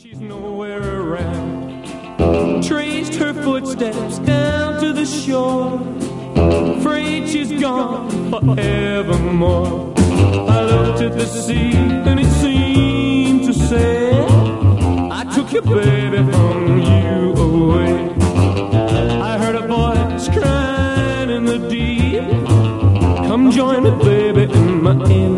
She's nowhere around. Traced her footsteps down to the shore. Afraid she's gone forevermore. I looked at the sea and it seemed to say, I took your baby from you away. I heard a voice crying in the deep, come join me, baby, in my